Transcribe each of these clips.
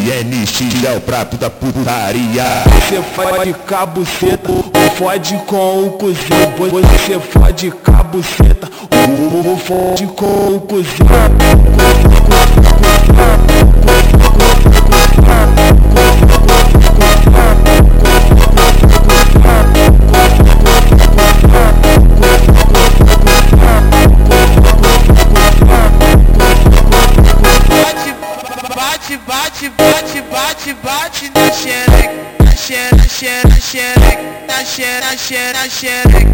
NX é o prato da putaria. Você fode cabuceta, ou fode com o cozinho. Você fode cabuceta, ou fode com o cozinho. Bate na xereca, na xereca, na xereca.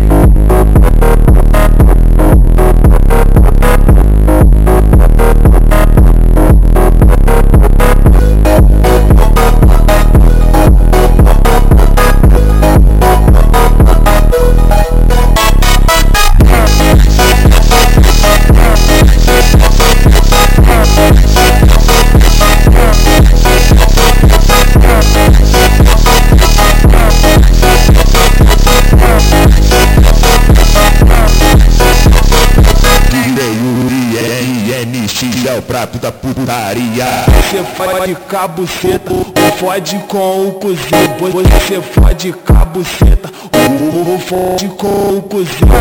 NX é o prato da putaria. Você fode cabuceta, ou fode com o cozinho. Você fode cabuceta, ou fode com o cozinho.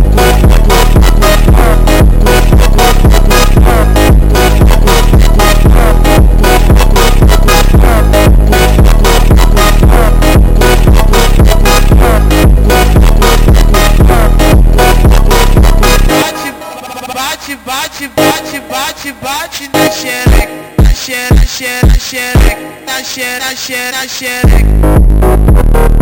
Bate na xereca, na xereca, na xereca.